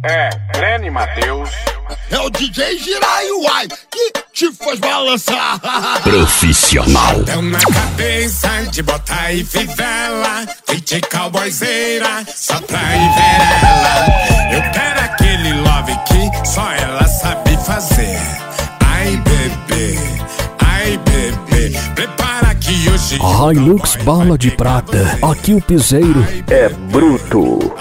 É, Breno e Matheus. É o DJ Jiraiya que te faz balançar. Profissional. Deu na cabeça de botar e fivela, de cowboyzeira, só pra ir ver ela. Eu quero aquele love que só ela sabe fazer. Ai bebê, prepara que hoje Hilux bala de prata. Aqui o piseiro é bruto.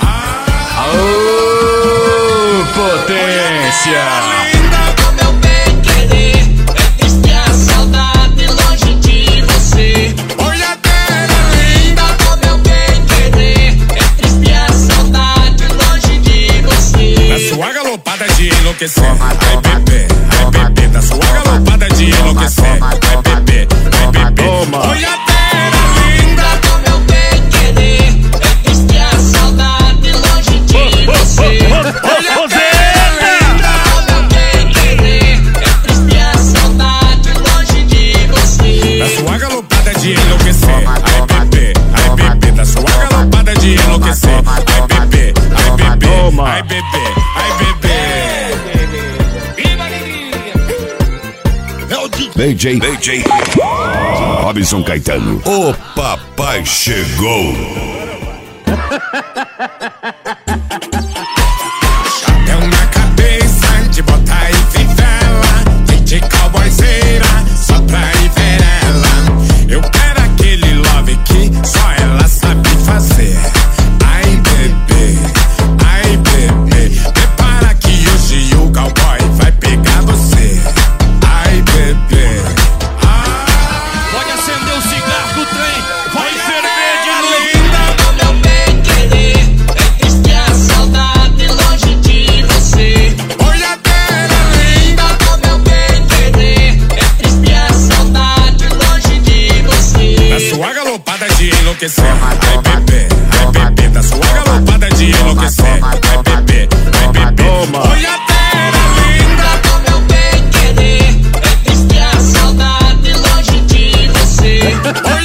Aô, potência! Meu bem querer, é triste a saudade longe de você. olhadeira linda, Meu bem querer, é triste a saudade longe de você. da sua galopada de enlouquecer. Ai bebê, da sua galopada de enlouquecer. Ai bebê, olhadeira linda. Meu bem querer, é triste a saudade longe de você. Olhadeira linda, Meu bem querer, é triste a saudade longe de você. da sua galopada de enlouquecer. Ai bebê, da sua galopada de enlouquecer. Ai bebê, ai bebê. É o DJ DJ Robson Caetano. O papai chegou. Deu na cabeça de botar e fivela, de cowboyzeira, só pra ir ver ela. Eu quero aquele love que só ela sabe fazer. Ai bebê, prepara que hoje o cowboy vai pegar você. Ai bebê, Pode acender o cigarro do trem, vai ferver de novo. linda. Meu bem querer, é triste a saudade longe de você. Olhadeira linda, Meu bem querer, é triste a saudade longe de você. da sua galopada de enlouquecer. Ai bebê, da sua galopada de enlouquecer. Ai bebê, olhadeira linda. Meu bem querer, é triste a saudade longe de você.